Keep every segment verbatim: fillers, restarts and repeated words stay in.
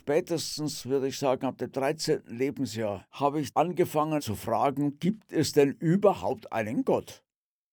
spätestens, würde ich sagen, ab dem dreizehnten Lebensjahr habe ich angefangen zu fragen, gibt es denn überhaupt einen Gott?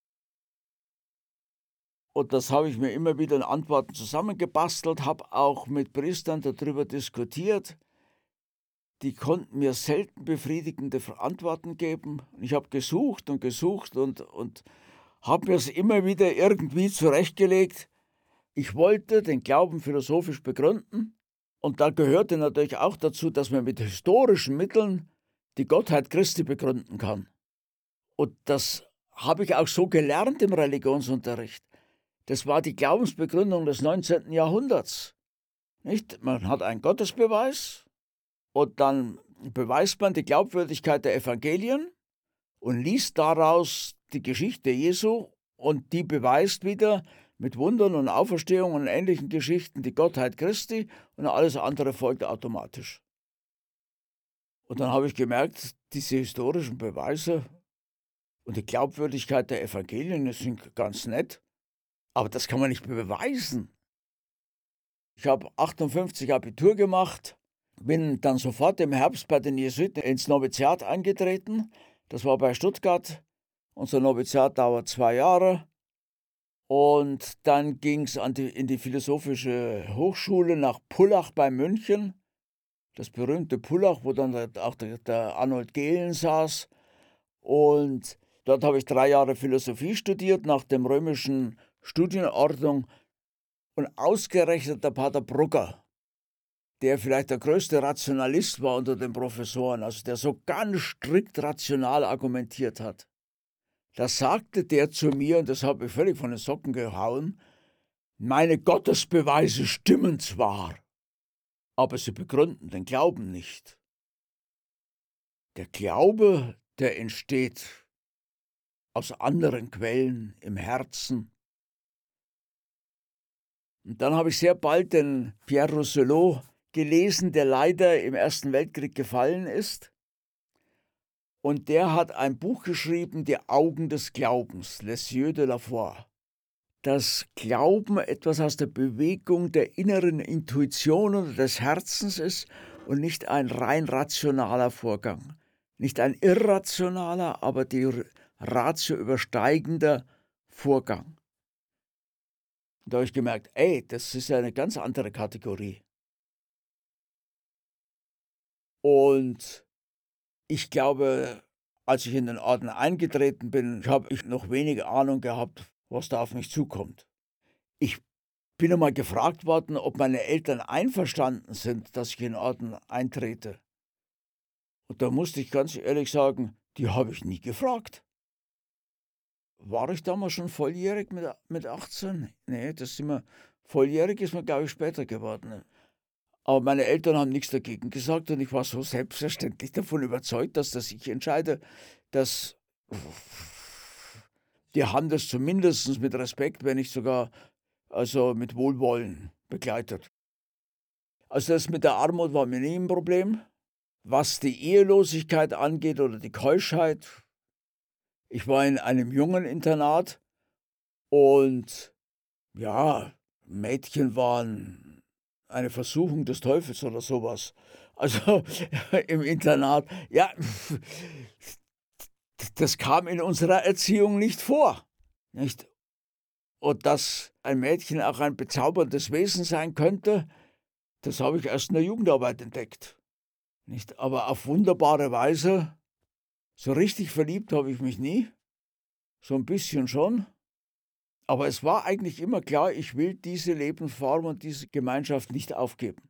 Und das habe ich mir immer wieder in Antworten zusammengebastelt, habe auch mit Priestern darüber diskutiert. Die konnten mir selten befriedigende Antworten geben. Ich habe gesucht und gesucht und, und habe mir es immer wieder irgendwie zurechtgelegt. Ich wollte den Glauben philosophisch begründen. Und da gehörte natürlich auch dazu, dass man mit historischen Mitteln die Gottheit Christi begründen kann. Und das habe ich auch so gelernt im Religionsunterricht. Das war die Glaubensbegründung des neunzehnten Jahrhunderts. Nicht? Man hat einen Gottesbeweis und dann beweist man die Glaubwürdigkeit der Evangelien und liest daraus die Geschichte Jesu und die beweist wieder mit Wundern und Auferstehung und ähnlichen Geschichten die Gottheit Christi und alles andere folgt automatisch. Und dann habe ich gemerkt, diese historischen Beweise und die Glaubwürdigkeit der Evangelien, das sind ganz nett, aber das kann man nicht beweisen. Ich habe achtundfünfzig Abitur gemacht, bin dann sofort im Herbst bei den Jesuiten ins Noviziat eingetreten. Das war bei Stuttgart. Unser Noviziat dauert zwei Jahre. Und dann ging es die, in die Philosophische Hochschule nach Pullach bei München. Das berühmte Pullach, wo dann der, auch der, der Arnold Gehlen saß. Und dort habe ich drei Jahre Philosophie studiert, nach dem römischen Studienordnung. Und ausgerechnet der Pater Brugger, der vielleicht der größte Rationalist war unter den Professoren, also der so ganz strikt rational argumentiert hat, da sagte der zu mir, und das habe ich völlig von den Socken gehauen, meine Gottesbeweise stimmen zwar, aber sie begründen den Glauben nicht. Der Glaube, der entsteht aus anderen Quellen im Herzen. Und dann habe ich sehr bald den Pierre Rousselot gelesen, der leider im Ersten Weltkrieg gefallen ist. Und der hat ein Buch geschrieben, Die Augen des Glaubens, Les Yeux de la Foi. Dass Glauben etwas aus der Bewegung der inneren Intuition oder des Herzens ist und nicht ein rein rationaler Vorgang. Nicht ein irrationaler, aber die Ratio übersteigender Vorgang. Und da habe ich gemerkt, ey, das ist ja eine ganz andere Kategorie. Und ich glaube, als ich in den Orden eingetreten bin, habe ich noch wenig Ahnung gehabt, was da auf mich zukommt. Ich bin einmal gefragt worden, ob meine Eltern einverstanden sind, dass ich in den Orden eintrete. Und da musste ich ganz ehrlich sagen, die habe ich nie gefragt. War ich damals schon volljährig mit, mit achtzehn? Nee, das sind wir, volljährig ist man, glaube ich, später geworden. Aber meine Eltern haben nichts dagegen gesagt und ich war so selbstverständlich davon überzeugt, dass das ich entscheide, dass die haben das zumindest mit Respekt, wenn nicht sogar also mit Wohlwollen begleitet. Also das mit der Armut war mir nie ein Problem. Was die Ehelosigkeit angeht oder die Keuschheit, ich war in einem Jungeninternat und ja, Mädchen waren eine Versuchung des Teufels oder sowas. Also im Internat, ja, das kam in unserer Erziehung nicht vor. Nicht? Und dass ein Mädchen auch ein bezauberndes Wesen sein könnte, das habe ich erst in der Jugendarbeit entdeckt. Nicht? Aber auf wunderbare Weise, so richtig verliebt habe ich mich nie, so ein bisschen schon. Aber es war eigentlich immer klar, ich will diese Lebensform und diese Gemeinschaft nicht aufgeben.